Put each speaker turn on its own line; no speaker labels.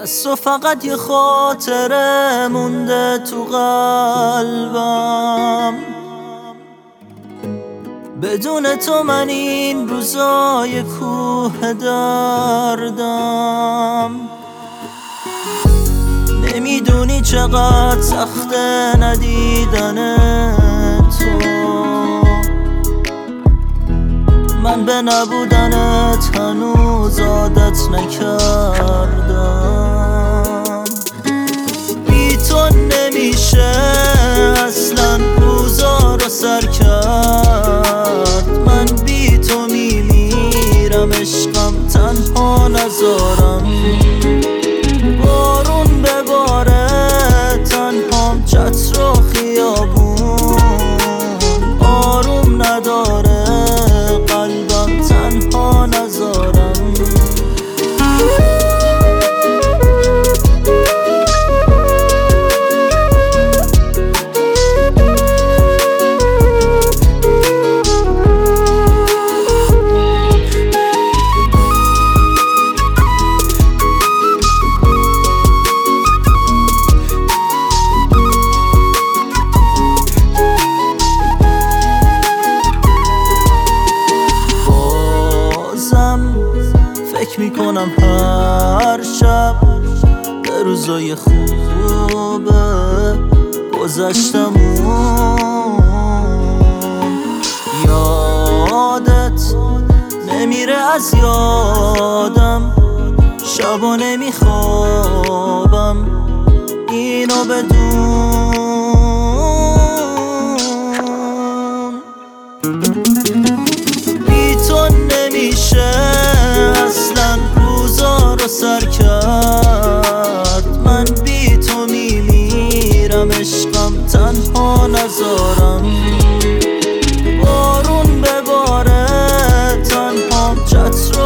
از تو فقط یه خاطره مونده تو قلبم، بدون تو من این روزای کوه دردم. نمیدونی چقدر سخته ندیدن تو، من به نبودنت هنوز عادت نکردم. بی تو نمیشه اصلا روزا رو سر کرد، من بی تو میمیرم عشقم تنها نذارم. بارون بباره تنهام چتر و خیابون، آروم نداره قلبم تنها نذارم. فکر میکنم هر شب به روزای خوبه گذشتمون، یادت نمیره از یادم، شبا نمیخوابم اینو بدون. بی تو نمیشه اصلا روزا رو سر کرد، من بی تو میمیرم عشقم تنها نذارم. بارون بباره تنها چتر